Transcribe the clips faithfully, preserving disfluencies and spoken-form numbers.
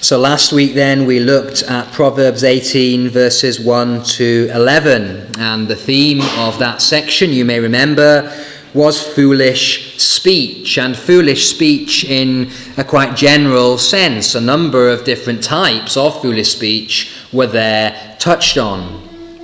So last week then we looked at Proverbs eighteen verses one to eleven, and the theme of that section, you may remember, was foolish speech, and foolish speech in a quite general sense. A number of different types of foolish speech were there touched on.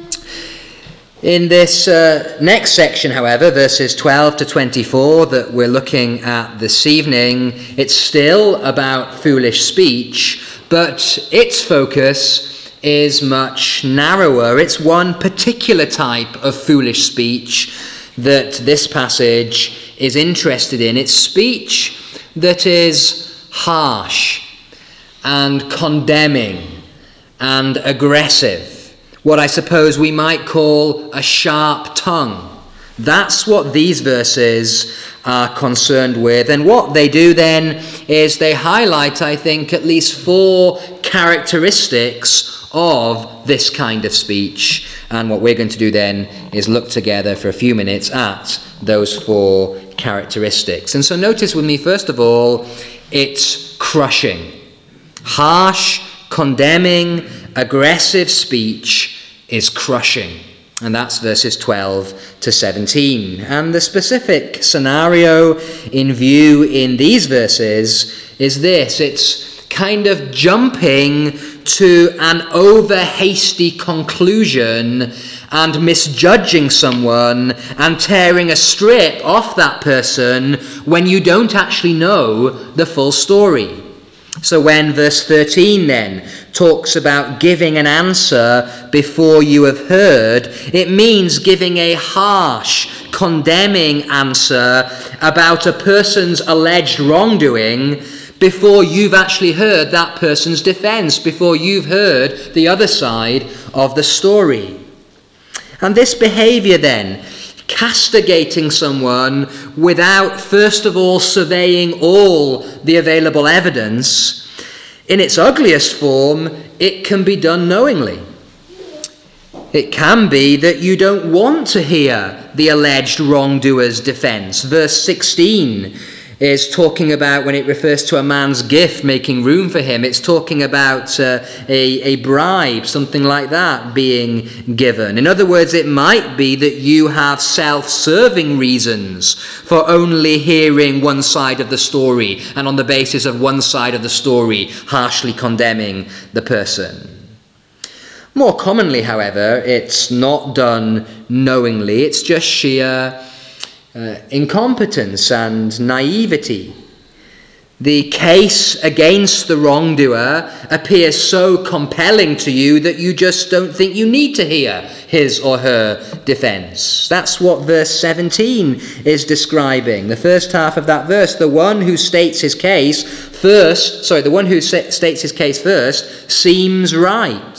In this uh, next section, however, verses twelve to twenty-four that we're looking at this evening, it's still about foolish speech, but its focus is much narrower. It's one particular type of foolish speech that this passage is interested in. It's speech that is harsh and condemning and aggressive. What I suppose we might call a sharp tongue. That's what these verses are concerned with. And what they do then is they highlight, I think, at least four characteristics of this kind of speech. And what we're going to do then is look together for a few minutes at those four characteristics. And so notice with me, first of all, it's crushing. Harsh, condemning, aggressive speech is crushing. And that's verses twelve to seventeen. And the specific scenario in view in these verses is this. It's kind of jumping to an over-hasty conclusion and misjudging someone and tearing a strip off that person when you don't actually know the full story. So when verse thirteen then talks about giving an answer before you have heard, it means giving a harsh, condemning answer about a person's alleged wrongdoing before you've actually heard that person's defense, before you've heard the other side of the story. And this behavior then, castigating someone without first of all surveying all the available evidence, in its ugliest form, it can be done knowingly. It can be that you don't want to hear the alleged wrongdoer's defense. Verse sixteen is talking about, when it refers to a man's gift, making room for him, it's talking about uh, a, a bribe, something like that, being given. In other words, it might be that you have self-serving reasons for only hearing one side of the story, and on the basis of one side of the story, harshly condemning the person. More commonly, however, it's not done knowingly. It's just sheer Uh, incompetence and naivety. The case against the wrongdoer appears so compelling to you that you just don't think you need to hear his or her defense. That's what verse seventeen is describing. The first half of that verse, the one who states his case first, sorry, the one who states his case first seems right.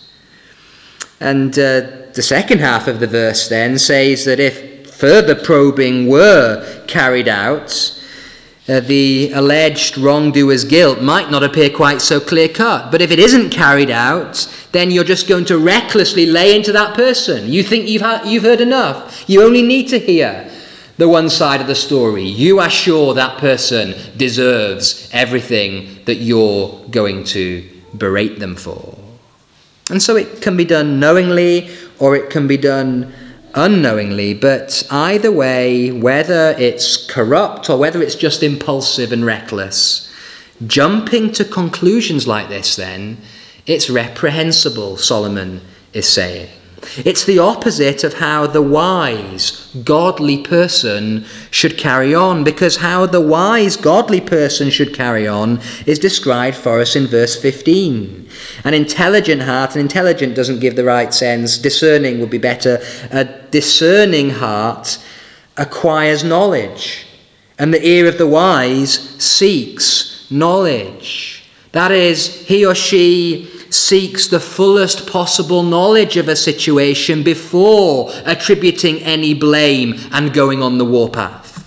And uh, the second half of the verse then says that if further probing were carried out, uh, the alleged wrongdoer's guilt might not appear quite so clear-cut. But if it isn't carried out, then you're just going to recklessly lay into that person. You think you've, ha- you've heard enough. You only need to hear the one side of the story. You are sure that person deserves everything that you're going to berate them for. And so it can be done knowingly or it can be done unknowingly, but either way, whether it's corrupt or whether it's just impulsive and reckless, jumping to conclusions like this then, it's reprehensible, Solomon is saying. It's the opposite of how the wise, godly person should carry on, because how the wise, godly person should carry on is described for us in verse fifteen. An intelligent heart, and intelligent doesn't give the right sense, discerning would be better. A discerning heart acquires knowledge, and the ear of the wise seeks knowledge. That is, he or she seeks the fullest possible knowledge of a situation before attributing any blame and going on the warpath.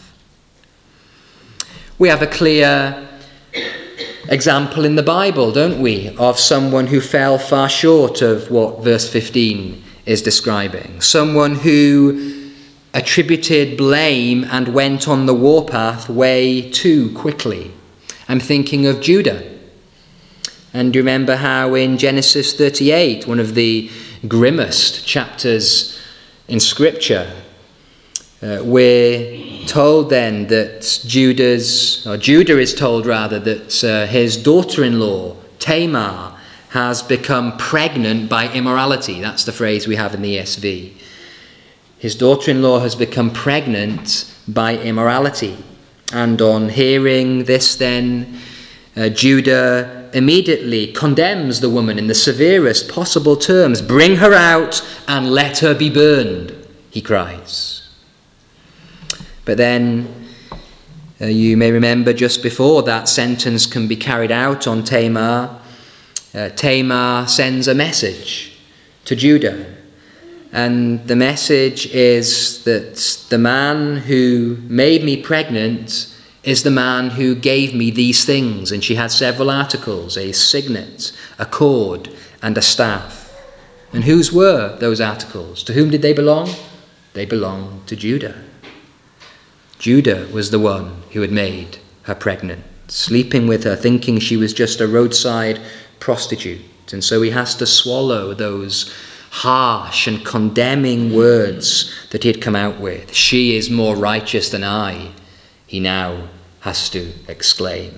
We have a clear example in the Bible, don't we, of someone who fell far short of what verse fifteen is describing. Someone who attributed blame and went on the warpath way too quickly. I'm thinking of Judah. And you remember how in Genesis thirty-eight, one of the grimmest chapters in Scripture, uh, we're told then that Judah's, or Judah is told rather, that uh, his daughter-in-law, Tamar, has become pregnant by immorality. That's the phrase we have in the E S V. His daughter-in-law has become pregnant by immorality. And on hearing this then, uh, Judah immediately condemns the woman in the severest possible terms. "Bring her out and let her be burned," he cries. But then, uh, you may remember just before that sentence can be carried out on Tamar, uh, Tamar sends a message to Judah. And the message is that the man who made me pregnant is the man who gave me these things. And she had several articles, a signet, a cord, and a staff. And whose were those articles? To whom did they belong? They belonged to Judah. Judah was the one who had made her pregnant, sleeping with her, thinking she was just a roadside prostitute. And so he has to swallow those harsh and condemning words that he had come out with. "She is more righteous than I," he now has to exclaim.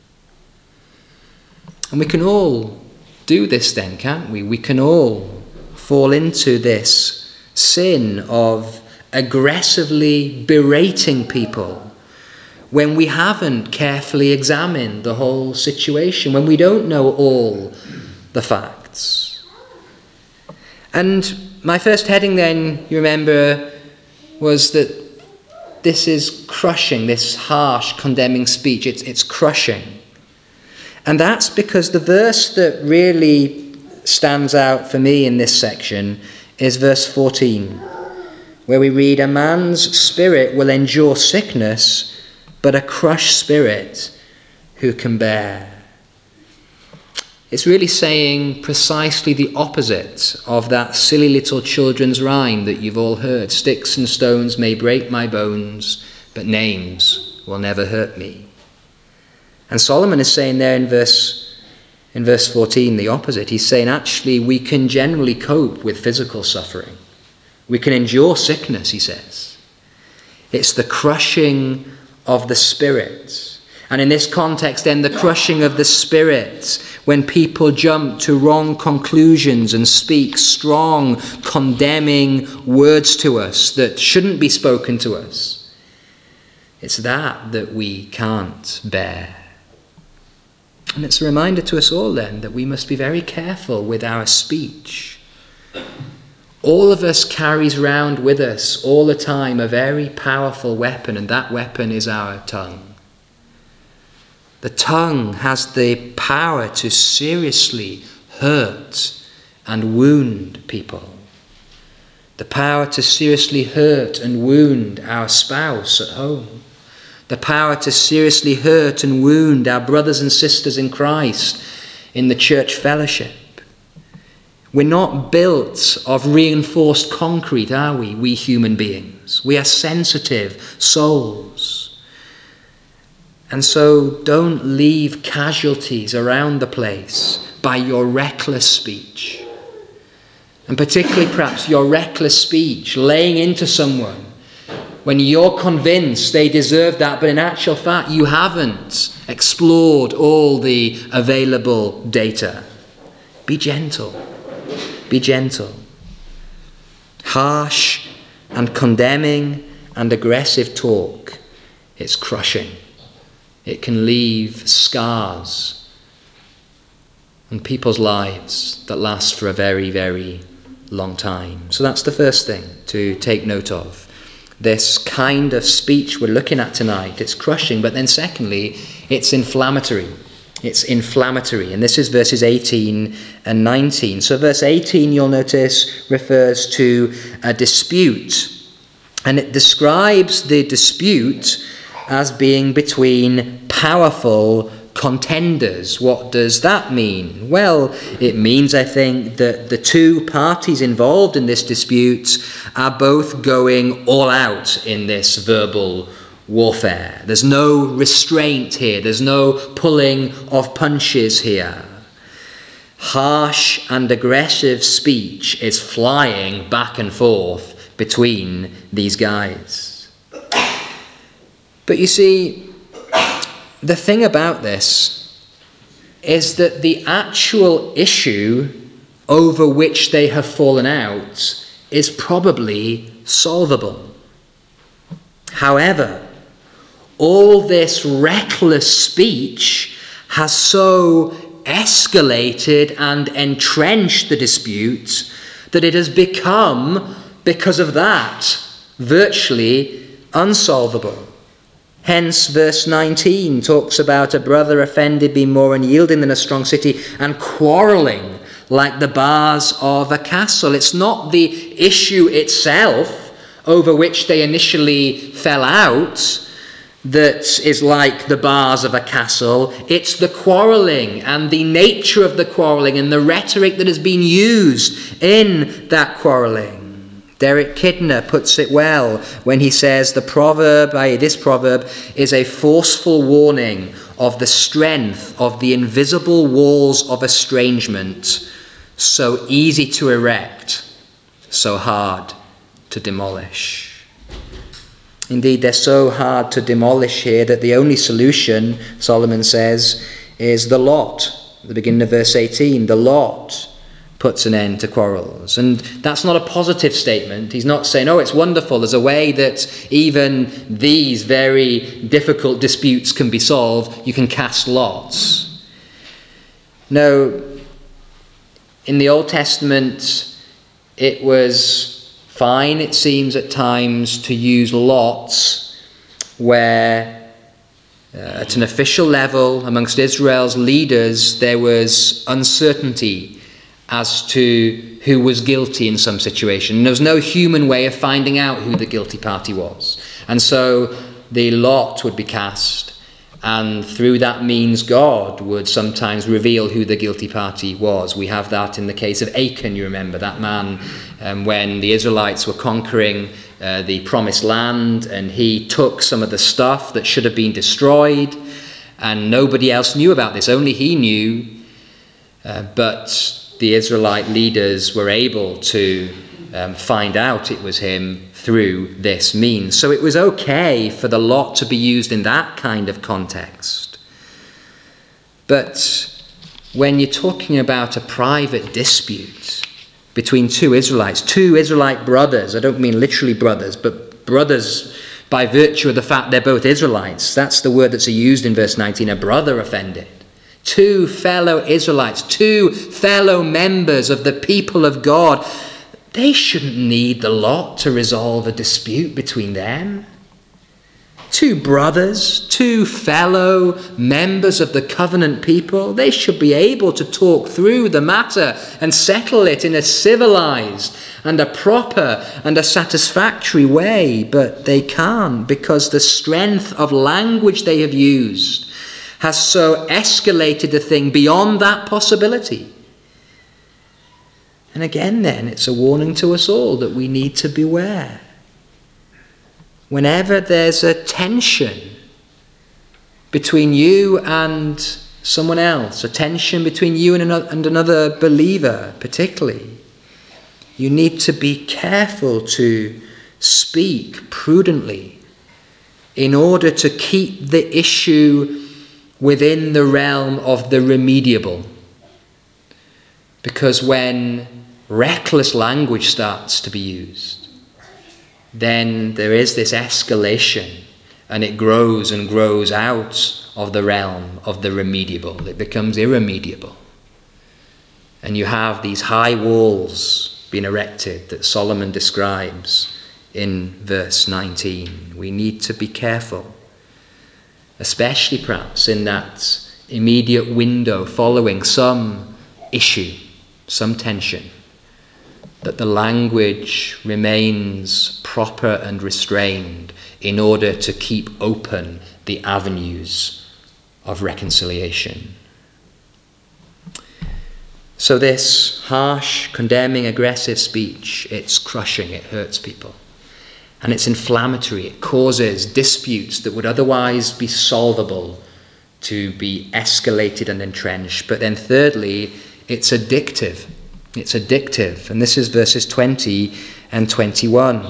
And we can all do this then, can't we? We can all fall into this sin of aggressively berating people when we haven't carefully examined the whole situation, when we don't know all the facts. And my first heading then, you remember, was that this is crushing, this harsh, condemning speech. It's, it's crushing. And that's because the verse that really stands out for me in this section is verse fourteen, where we read, "A man's spirit will endure sickness, but a crushed spirit who can bear?" It's really saying precisely the opposite of that silly little children's rhyme that you've all heard. "Sticks and stones may break my bones, but names will never hurt me." And Solomon is saying there in verse, in verse fourteen the opposite. He's saying actually we can generally cope with physical suffering. We can endure sickness, he says. It's the crushing of the spirit. And in this context then, the crushing of the spirit, when people jump to wrong conclusions and speak strong, condemning words to us that shouldn't be spoken to us. It's that that we can't bear. And it's a reminder to us all then that we must be very careful with our speech. All of us carries around with us all the time a very powerful weapon, and that weapon is our tongue. The tongue has the power to seriously hurt and wound people. The power to seriously hurt and wound our spouse at home. The power to seriously hurt and wound our brothers and sisters in Christ in the church fellowship. We're not built of reinforced concrete, are we, we human beings? We are sensitive souls. And so don't leave casualties around the place by your reckless speech. And particularly perhaps your reckless speech, laying into someone when you're convinced they deserve that, but in actual fact you haven't explored all the available data. Be gentle. Be gentle. Harsh and condemning and aggressive talk, it's crushing. It can leave scars on people's lives that last for a very, very long time. So that's the first thing to take note of. This kind of speech we're looking at tonight, it's crushing, but then secondly, it's inflammatory. It's inflammatory. And this is verses eighteen and nineteen. So verse eighteen, you'll notice, refers to a dispute. And it describes the dispute as being between powerful contenders. What does that mean? Well, it means, I think, that the two parties involved in this dispute are both going all out in this verbal warfare. There's no restraint here. There's no pulling of punches here. harsh and aggressive speech is flying back and forth between these guys. But you see, the thing about this is that the actual issue over which they have fallen out is probably solvable. However, all this reckless speech has so escalated and entrenched the dispute that it has become, because of that, virtually unsolvable. Hence, verse nineteen talks about a brother offended being more unyielding than a strong city and quarrelling like the bars of a castle. It's not the issue itself over which they initially fell out that is like the bars of a castle. It's the quarrelling and the nature of the quarrelling and the rhetoric that has been used in that quarrelling. Derek Kidner puts it well when he says the proverb, that is, this proverb, is a forceful warning of the strength of the invisible walls of estrangement, so easy to erect, so hard to demolish. Indeed, they're so hard to demolish here that the only solution, Solomon says, is the lot. At the beginning of verse eighteen, the lot puts an end to quarrels. And that's not a positive statement. He's not saying, oh, it's wonderful, there's a way that even these very difficult disputes can be solved. You can cast lots. No, in the Old Testament, it was fine, it seems at times, to use lots where uh, at an official level amongst Israel's leaders there was uncertainty as to who was guilty in some situation. There was no human way of finding out who the guilty party was. And so the lot would be cast, and through that means God would sometimes reveal who the guilty party was. We have that in the case of Achan, you remember, that man um, when the Israelites were conquering uh, the promised land, and he took some of the stuff that should have been destroyed, and nobody else knew about this, only he knew, uh, but the Israelite leaders were able to um, find out it was him through this means. So it was okay for the lot to be used in that kind of context. But when you're talking about a private dispute between two Israelites, two Israelite brothers, I don't mean literally brothers, but brothers by virtue of the fact they're both Israelites. That's the word that's used in verse nineteen, a brother offended. Two fellow Israelites, two fellow members of the people of God, they shouldn't need the lot to resolve a dispute between them. Two brothers, two fellow members of the covenant people, they should be able to talk through the matter and settle it in a civilized and a proper and a satisfactory way, but they can't, because the strength of language they have used has so escalated the thing beyond that possibility. And again then, it's a warning to us all that we need to beware. Whenever there's a tension between you and someone else, a tension between you and another, and another believer particularly, you need to be careful to speak prudently in order to keep the issue within the realm of the remediable. Because when reckless language starts to be used, then there is this escalation, and it grows and grows out of the realm of the remediable. It becomes irremediable. And you have these high walls being erected that Solomon describes in verse nineteen. We need to be careful, especially perhaps in that immediate window following some issue, some tension, that the language remains proper and restrained in order to keep open the avenues of reconciliation. So this harsh, condemning, aggressive speech, it's crushing, it hurts people. And it's inflammatory. It causes disputes that would otherwise be solvable to be escalated and entrenched. But then thirdly, It's addictive. It's addictive. And this is verses twenty and twenty-one.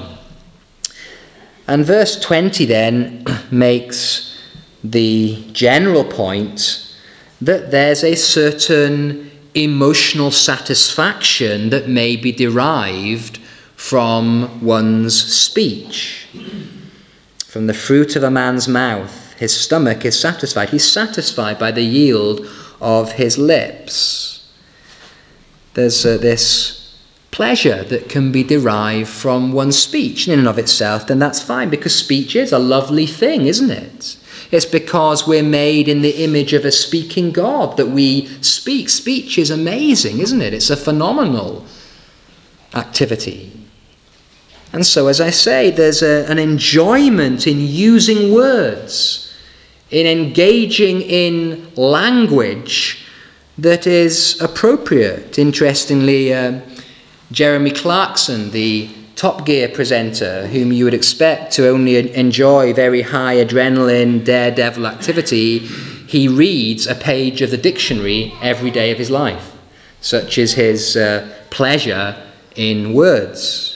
And verse twenty then makes the general point that there's a certain emotional satisfaction that may be derived from one's speech. From the fruit of a man's mouth, his stomach is satisfied. He's satisfied by the yield of his lips. There's uh, this pleasure that can be derived from one's speech in and of itself, then that's fine, because speech is a lovely thing, isn't it? It's because we're made in the image of a speaking God that we speak. Speech is amazing, isn't it? It's a phenomenal activity. And so, as I say, there's a, an enjoyment in using words, in engaging in language that is appropriate. Interestingly, uh, Jeremy Clarkson, the Top Gear presenter, whom you would expect to only enjoy very high adrenaline, daredevil activity, he reads a page of the dictionary every day of his life. Such is his uh, pleasure in words.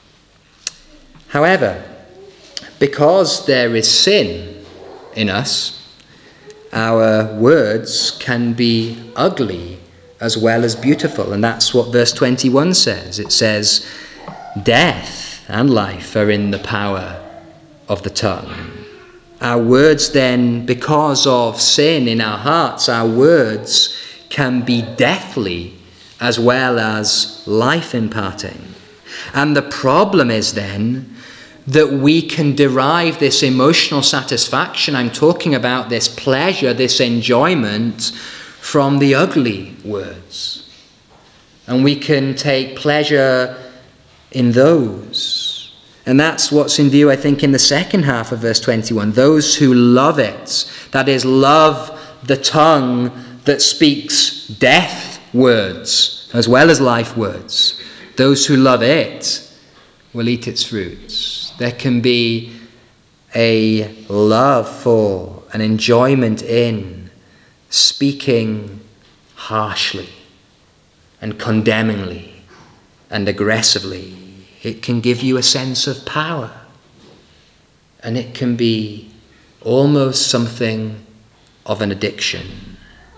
However, because there is sin in us, our words can be ugly as well as beautiful. And that's what verse twenty-one says. It says, death and life are in the power of the tongue. Our words then, because of sin in our hearts, our words can be deathly as well as life imparting. And the problem is then that we can derive this emotional satisfaction, I'm talking about this pleasure, this enjoyment, from the ugly words. And we can take pleasure in those. And that's what's in view, I think, in the second half of verse twenty-one. Those who love it, that is, love the tongue that speaks death words as well as life words. Those who love it will eat its fruits. There can be a love for, an enjoyment in speaking harshly and condemningly and aggressively. It can give you a sense of power, and it can be almost something of an addiction.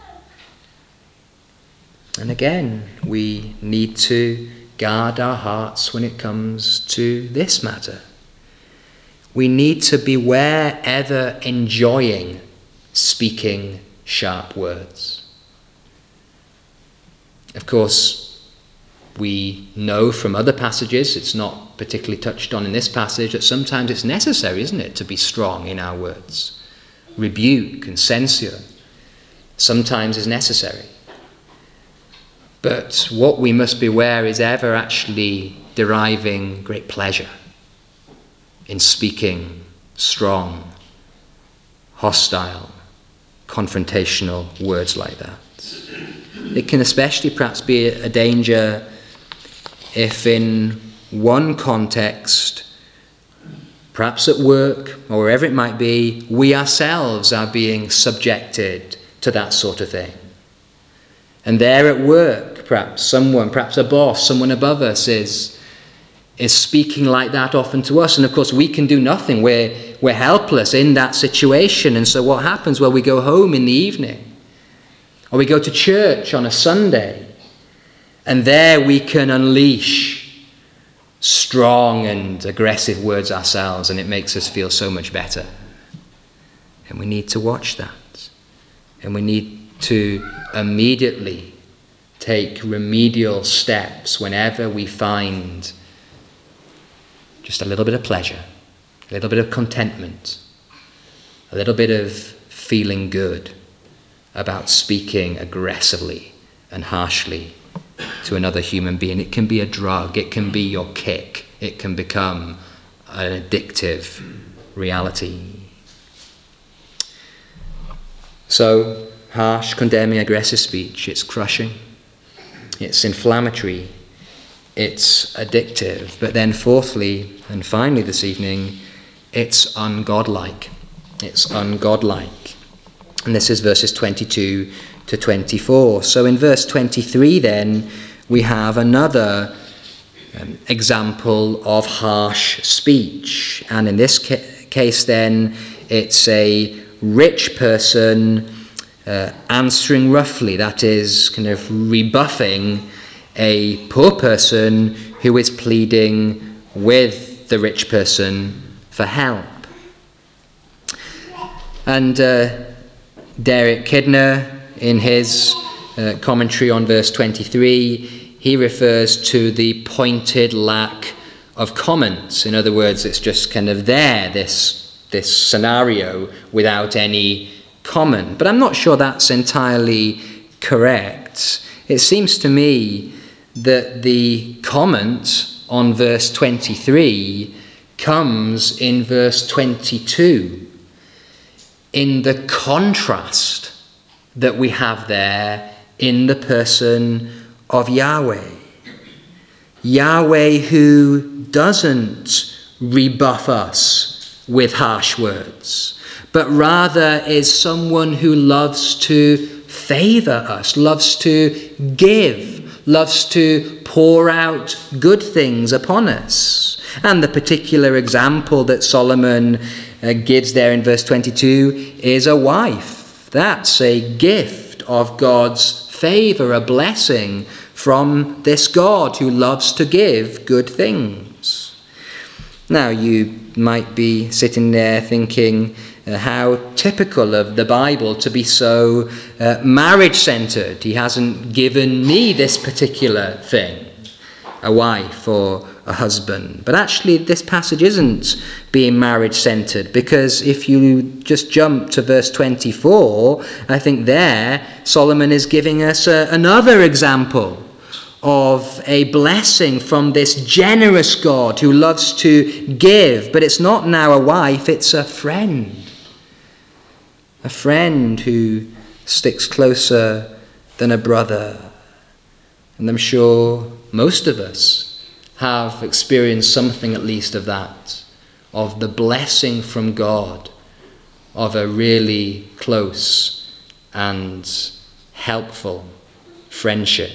And again, we need to guard our hearts when it comes to this matter. We need to beware ever enjoying speaking sharp words. Of course, we know from other passages, it's not particularly touched on in this passage, that sometimes it's necessary, isn't it, to be strong in our words. Rebuke and censure sometimes is necessary. But what we must beware is ever actually deriving great pleasure in speaking strong, hostile, confrontational words like that. It can especially perhaps be a danger if in one context, perhaps at work or wherever it might be, we ourselves are being subjected to that sort of thing. And there at work, perhaps someone, perhaps a boss, someone above us is, is speaking like that often to us. And of course, we can do nothing. We're, we're helpless in that situation. And so what happens? Well, we go home in the evening, or we go to church on a Sunday, and there we can unleash strong and aggressive words ourselves, and it makes us feel so much better. And we need to watch that. And we need to immediately take remedial steps whenever we find just a little bit of pleasure, a little bit of contentment, a little bit of feeling good about speaking aggressively and harshly to another human being. It can be a drug, it can be your kick, it can become an addictive reality. So, harsh, condemning, aggressive speech, it's crushing, it's inflammatory, it's addictive. But then fourthly, and finally this evening, it's ungodlike. It's ungodlike. And this is verses twenty-two to twenty-four. So in verse twenty-three then, we have another um, example of harsh speech. And in this ca- case then, it's a rich person uh, answering roughly, that is, kind of rebuffing a poor person who is pleading with the rich person for help. And uh, Derek Kidner, in his uh, commentary on verse twenty-three, he refers to the pointed lack of comments. In other words, it's just kind of there, this, this scenario, without any comment. But I'm not sure that's entirely correct. It seems to me that the comment on verse twenty-three comes in verse twenty-two, in the contrast that we have there in the person of Yahweh. Yahweh, who doesn't rebuff us with harsh words, but rather is someone who loves to favor us, loves to give, loves to pour out good things upon us. And the particular example that Solomon uh, gives there in verse twenty-two is a wife. That's a gift of God's favor, a blessing from this God who loves to give good things. Now, you might be sitting there thinking, uh, how typical of the Bible to be so uh, marriage-centered. He hasn't given me this particular thing, a wife or a husband. But actually, this passage isn't being marriage-centered, because if you just jump to verse twenty-four, I think there Solomon is giving us a, another example of a blessing from this generous God who loves to give. But it's not now a wife, it's a friend. A friend who sticks closer than a brother. And I'm sure most of us have experienced something at least of that, of the blessing from God, of a really close and helpful friendship.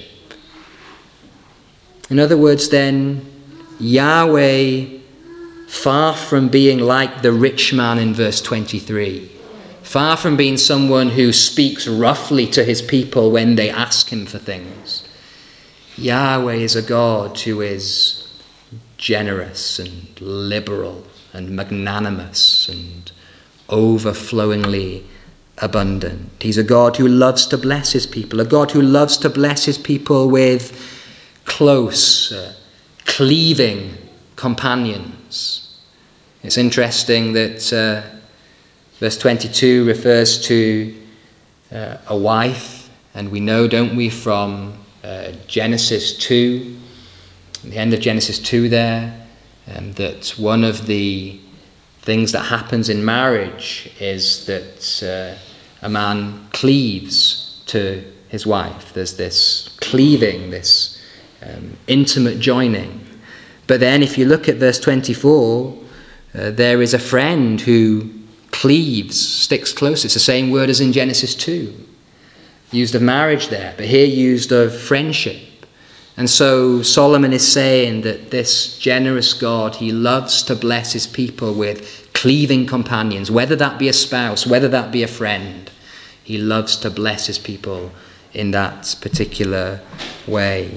In other words then, Yahweh, far from being like the rich man in verse twenty-three, far from being someone who speaks roughly to his people when they ask him for things, Yahweh is a God who is generous and liberal and magnanimous and overflowingly abundant. He's a God who loves to bless his people, a God who loves to bless his people with close, uh, cleaving companions. It's interesting that uh, verse twenty-two refers to uh, a wife, and we know, don't we, from Uh, Genesis two, the end of Genesis two there, um, that one of the things that happens in marriage is that uh, a man cleaves to his wife. There's this cleaving, this um, intimate joining. But then if you look at verse twenty-four, uh, there is a friend who cleaves, sticks close. It's the same word as in Genesis two. Used of marriage there, but here used of friendship. And so Solomon is saying that this generous God, he loves to bless his people with cleaving companions, whether that be a spouse, whether that be a friend. He loves to bless his people in that particular way.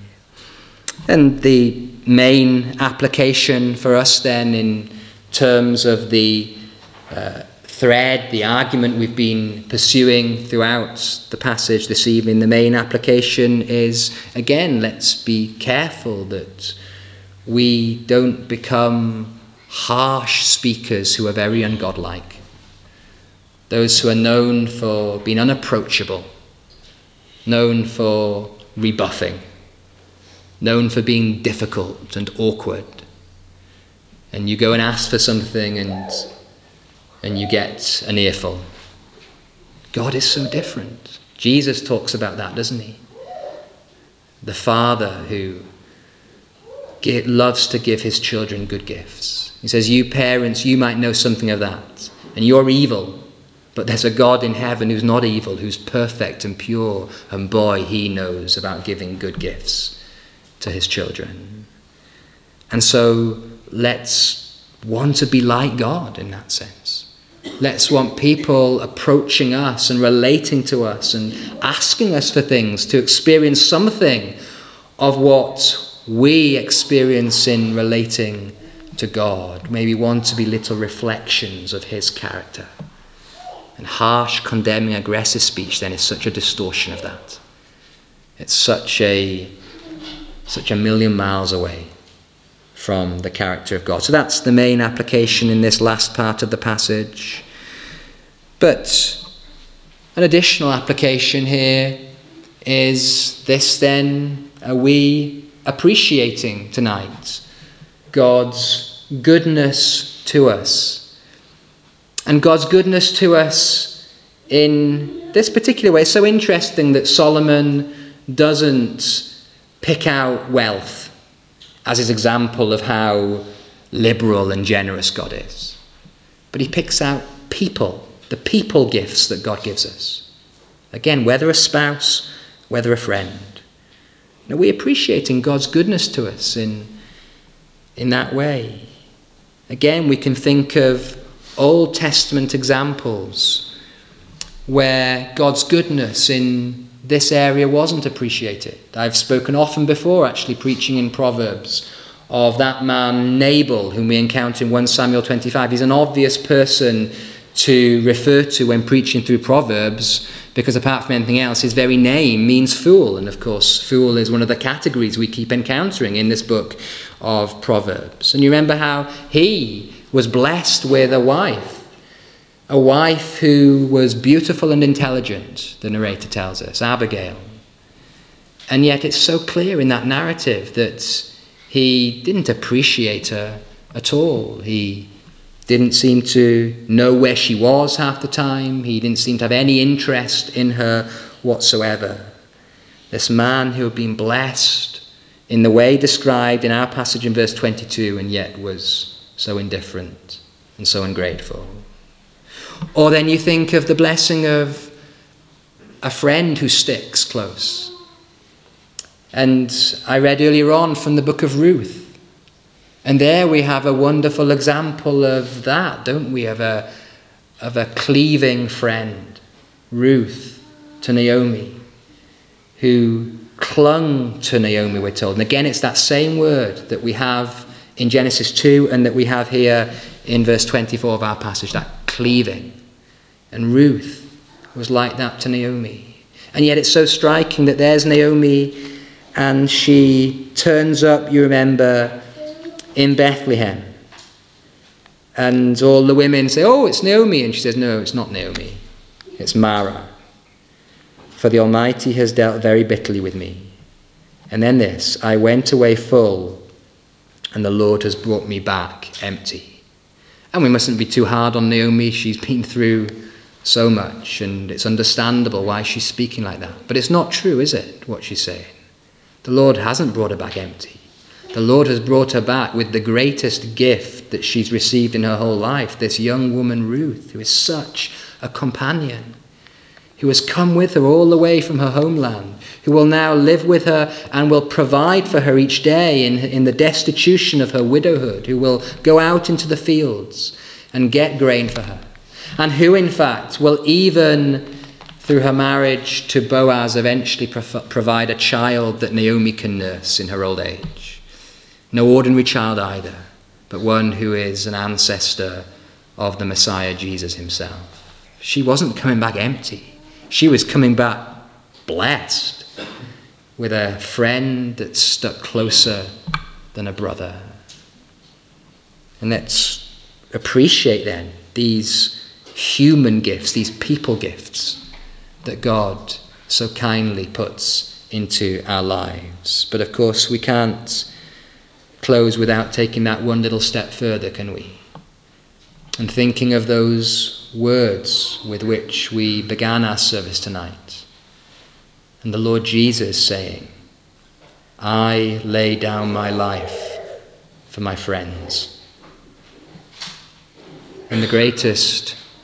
And the main application for us then in terms of the uh, thread, the argument we've been pursuing throughout the passage this evening, the main application is, again, let's be careful that we don't become harsh speakers who are very ungodlike. Those who are known for being unapproachable, known for rebuffing, known for being difficult and awkward. And you go and ask for something and and you get an earful. God is so different. Jesus talks about that, doesn't he? The Father who give, loves to give his children good gifts. He says, you parents, you might know something of that, and you're evil. But there's a God in heaven who's not evil, who's perfect and pure, and boy, he knows about giving good gifts to his children. And so let's want to be like God in that sense. Let's want people approaching us and relating to us and asking us for things, to experience something of what we experience in relating to God. Maybe want to be little reflections of his character. And harsh, condemning, aggressive speech then is such a distortion of that. It's such a such a million miles away from the character of God. So that's the main application in this last part of the passage. But an additional application here is this then: are we appreciating tonight God's goodness to us? And God's goodness to us in this particular way. It's so interesting that Solomon doesn't pick out wealth as his example of how liberal and generous God is. But he picks out people, the people gifts that God gives us. Again, whether a spouse, whether a friend. Are we appreciating God's goodness to us in, in that way? Again, we can think of Old Testament examples where God's goodness in this area wasn't appreciated. I've spoken often before, actually, preaching in Proverbs, of that man Nabal, whom we encounter in First Samuel twenty-five. He's an obvious person to refer to when preaching through Proverbs, because apart from anything else, his very name means fool. And of course, fool is one of the categories we keep encountering in this book of Proverbs. And you remember how he was blessed with a wife, a wife who was beautiful and intelligent, the narrator tells us, Abigail. And yet it's so clear in that narrative that he didn't appreciate her at all. He didn't seem to know where she was half the time. He didn't seem to have any interest in her whatsoever. This man who had been blessed in the way described in our passage in verse twenty-two, and yet was so indifferent and so ungrateful. Or then you think of the blessing of a friend who sticks close. And I read earlier on from the book of Ruth. And there we have a wonderful example of that, don't we? Of a, of a cleaving friend, Ruth, to Naomi, who clung to Naomi, we're told. And again, it's that same word that we have in Genesis two and that we have here in verse twenty-four of our passage, that cleaving. And Ruth was like that to Naomi. And yet it's so striking that there's Naomi and she turns up, you remember, in Bethlehem. And all the women say, oh, it's Naomi. And she says, no, it's not Naomi. It's Mara. For the Almighty has dealt very bitterly with me. And then this, I went away full, and the Lord has brought me back empty. And we mustn't be too hard on Naomi. She's been through so much, and it's understandable why she's speaking like that. But it's not true, is it, what she's saying? The Lord hasn't brought her back empty. The Lord has brought her back with the greatest gift that she's received in her whole life, this young woman Ruth, who is such a companion, who has come with her all the way from her homeland, who will now live with her and will provide for her each day in, in the destitution of her widowhood, who will go out into the fields and get grain for her, and who in fact will even, through her marriage to Boaz, eventually prov- provide a child that Naomi can nurse in her old age. No ordinary child either, but one who is an ancestor of the Messiah, Jesus himself. She wasn't coming back empty. She was coming back blessed with a friend that stuck closer than a brother. And let's appreciate then these human gifts, these people gifts that God so kindly puts into our lives. But of course we can't close without taking that one little step further, can we? And thinking of those words with which we began our service tonight. And the Lord Jesus saying, I lay down my life for my friends. And the greatest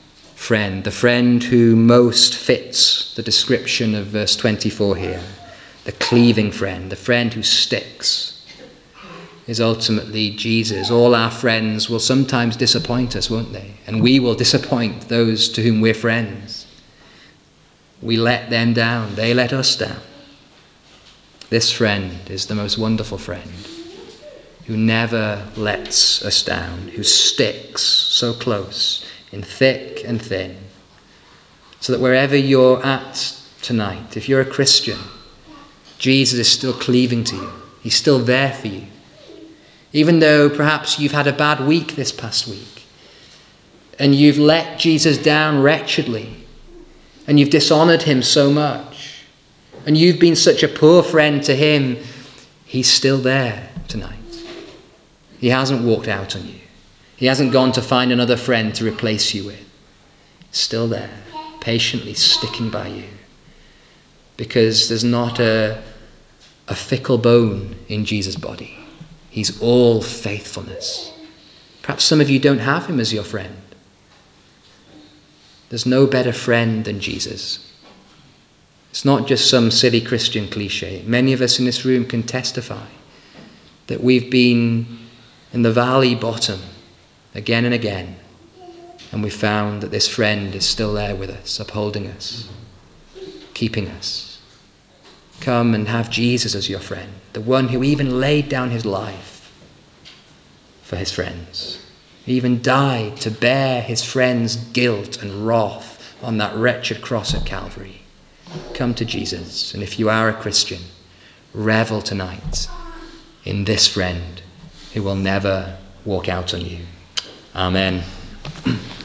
friend, the friend who most fits the description of verse twenty-four here, the cleaving friend, the friend who sticks, is ultimately Jesus. All our friends will sometimes disappoint us, won't they? And we will disappoint those to whom we're friends. We let them down, they let us down. This friend is the most wonderful friend, who never lets us down, who sticks so close in thick and thin, so that wherever you're at tonight, if you're a Christian, Jesus is still cleaving to you. He's still there for you. Even though perhaps you've had a bad week this past week, and you've let Jesus down wretchedly, and you've dishonored him so much, and you've been such a poor friend to him, he's still there tonight. He hasn't walked out on you. He hasn't gone to find another friend to replace you with. He's still there, patiently sticking by you. Because there's not a, a fickle bone in Jesus' body. He's all faithfulness. Perhaps some of you don't have him as your friend. There's no better friend than Jesus. It's not just some silly Christian cliche. Many of us in this room can testify that we've been in the valley bottom again and again, and we found that this friend is still there with us, upholding us, keeping us. Come and have Jesus as your friend, the one who even laid down his life for his friends. He even died to bear his friends' guilt and wrath on that wretched cross at Calvary. Come to Jesus, and if you are a Christian, revel tonight in this friend who will never walk out on you. Amen.